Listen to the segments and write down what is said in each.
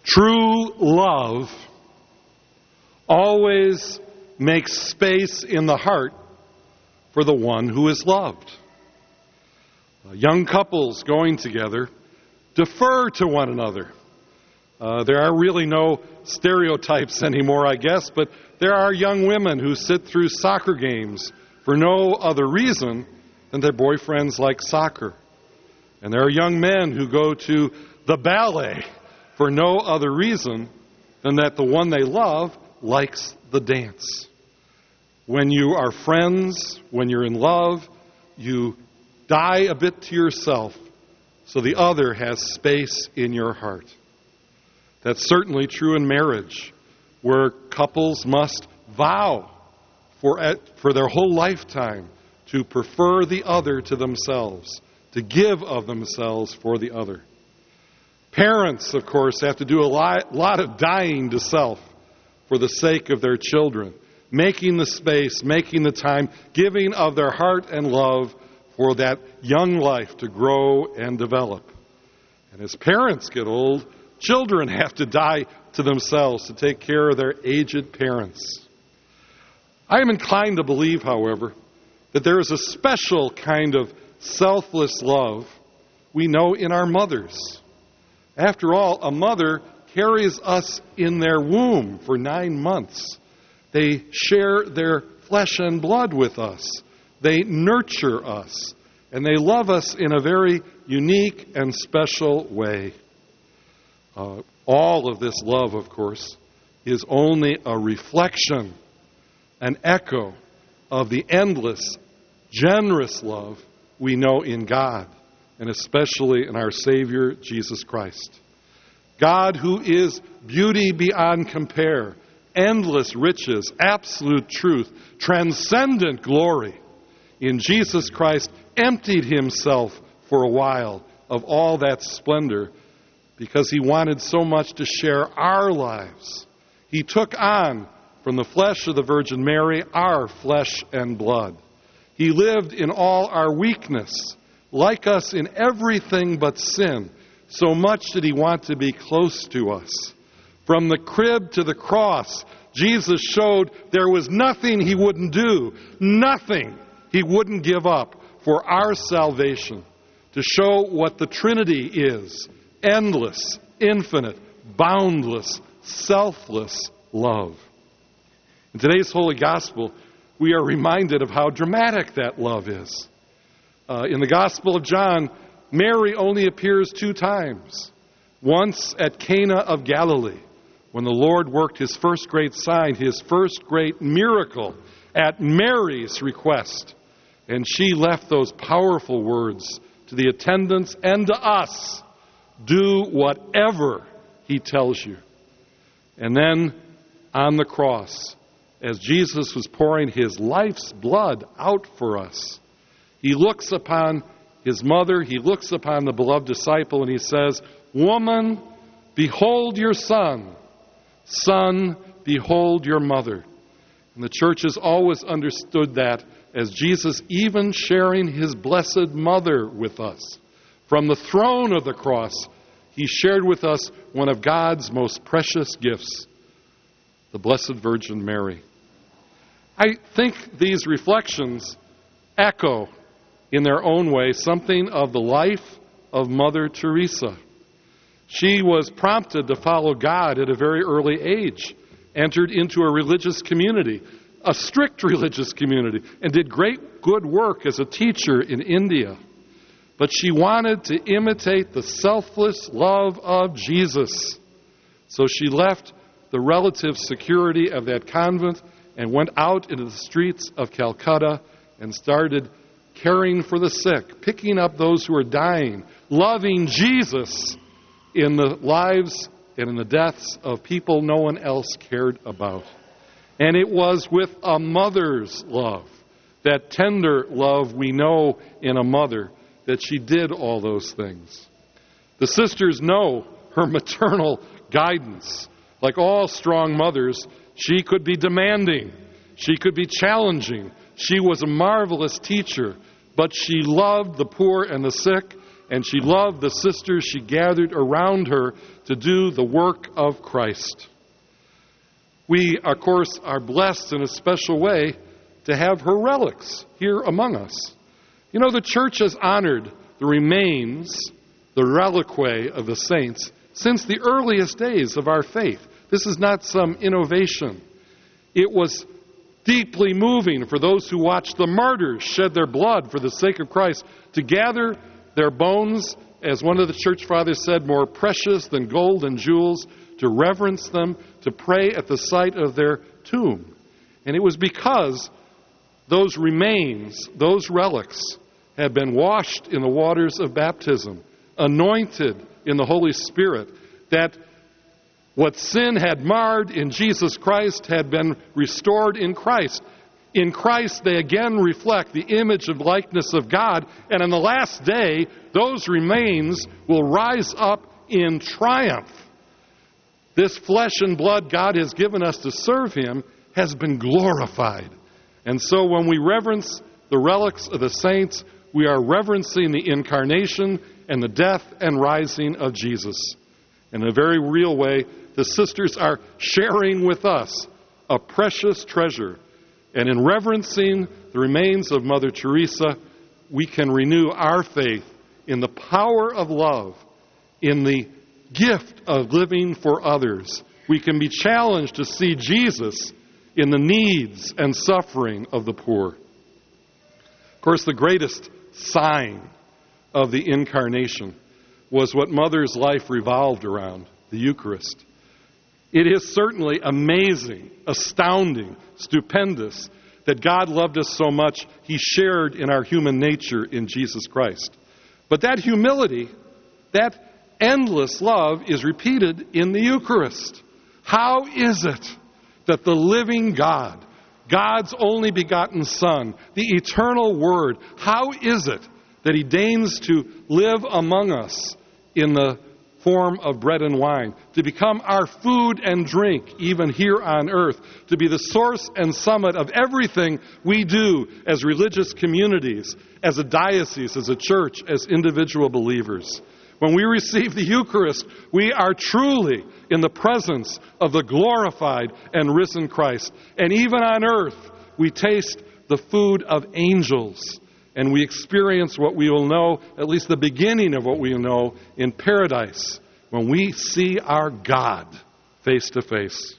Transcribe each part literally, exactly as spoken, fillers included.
True love always makes space in the heart for the one who is loved. Uh, young couples going together defer to one another. Uh, there are really no stereotypes anymore, I guess, but there are young women who sit through soccer games for no other reason than their boyfriends like soccer. And there are young men who go to the ballet for no other reason than that the one they love likes the dance. When you are friends, when you're in love, you die a bit to yourself so the other has space in your heart. That's certainly true in marriage, where couples must vow for, for their whole lifetime to prefer the other to themselves, to give of themselves for the other. Parents, of course, have to do a lot, lot of dying to self for the sake of their children, making the space, making the time, giving of their heart and love for that young life to grow and develop. And as parents get old, children have to die to themselves to take care of their aged parents. I am inclined to believe, however, that there is a special kind of selfless love we know in our mothers. After all, a mother carries us in their womb for nine months. They share their flesh and blood with us. They nurture us. And they love us in a very unique and special way. Uh, all of this love, of course, is only a reflection, an echo of the endless, generous love we know in God, and especially in our Savior, Jesus Christ. God, who is beauty beyond compare, endless riches, absolute truth, transcendent glory, in Jesus Christ emptied himself for a while of all that splendor because he wanted so much to share our lives. He took on, from the flesh of the Virgin Mary, our flesh and blood. He lived in all our weakness, like us in everything but sin. So much did he want to be close to us. From the crib to the cross, Jesus showed there was nothing he wouldn't do, nothing he wouldn't give up for our salvation, to show what the Trinity is: endless, infinite, boundless, selfless love. In today's Holy Gospel, we are reminded of how dramatic that love is. Uh, in the Gospel of John, Mary only appears two times. Once at Cana of Galilee, when the Lord worked his first great sign, his first great miracle, at Mary's request. And she left those powerful words to the attendants and to us: do whatever he tells you. And then on the cross, as Jesus was pouring his life's blood out for us, he looks upon his mother, he looks upon the beloved disciple, and he says, "Woman, behold your son. Son, behold your mother." And the church has always understood that as Jesus even sharing his blessed mother with us. From the throne of the cross, he shared with us one of God's most precious gifts, the Blessed Virgin Mary. I think these reflections echo, in their own way, something of the life of Mother Teresa. She was prompted to follow God at a very early age, entered into a religious community, a strict religious community, and did great good work as a teacher in India. But she wanted to imitate the selfless love of Jesus. So she left the relative security of that convent and went out into the streets of Calcutta and started caring for the sick, picking up those who are dying, loving Jesus in the lives and in the deaths of people no one else cared about. And it was with a mother's love, that tender love we know in a mother, that she did all those things. The sisters know her maternal guidance. Like all strong mothers, she could be demanding. She could be challenging. She was a marvelous teacher, but she loved the poor and the sick, and she loved the sisters she gathered around her to do the work of Christ. We, of course, are blessed in a special way to have her relics here among us. You know, the church has honored the remains, the reliquae of the saints, since the earliest days of our faith. This is not some innovation. It was deeply moving for those who watched the martyrs shed their blood for the sake of Christ to gather their bones, as one of the church fathers said, more precious than gold and jewels, to reverence them, to pray at the site of their tomb. And it was because those remains, those relics, had been washed in the waters of baptism, anointed in the Holy Spirit, that what sin had marred in Jesus Christ had been restored in Christ. In Christ, they again reflect the image and likeness of God, and on the last day, those remains will rise up in triumph. This flesh and blood God has given us to serve Him has been glorified. And so when we reverence the relics of the saints, we are reverencing the incarnation and the death and rising of Jesus. In a very real way, the sisters are sharing with us a precious treasure. And in reverencing the remains of Mother Teresa, we can renew our faith in the power of love, in the gift of living for others. We can be challenged to see Jesus in the needs and suffering of the poor. Of course, the greatest sign of the Incarnation was what Mother's life revolved around, the Eucharist. It is certainly amazing, astounding, stupendous that God loved us so much, He shared in our human nature in Jesus Christ. But that humility, that endless love is repeated in the Eucharist. How is it that the living God, God's only begotten Son, the eternal Word, how is it that He deigns to live among us in the form of bread and wine, to become our food and drink even here on earth, to be the source and summit of everything we do as religious communities, as a diocese, as a church, as individual believers? When we receive the Eucharist, we are truly in the presence of the glorified and risen Christ. And even on earth, we taste the food of angels, and we experience what we will know, at least the beginning of what we will know, in paradise, when we see our God face to face.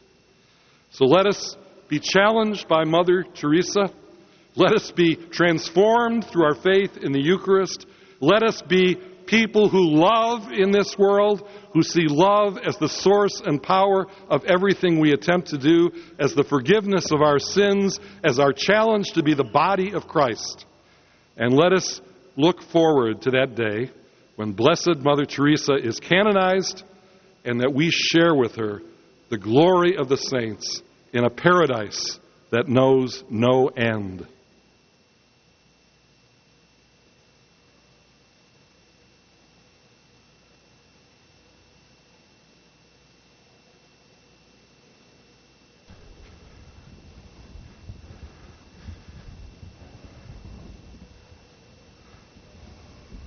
So let us be challenged by Mother Teresa. Let us be transformed through our faith in the Eucharist. Let us be people who love in this world, who see love as the source and power of everything we attempt to do, as the forgiveness of our sins, as our challenge to be the body of Christ. And let us look forward to that day when Blessed Mother Teresa is canonized, and that we share with her the glory of the saints in a paradise that knows no end.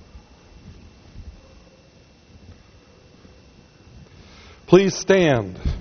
Please stand.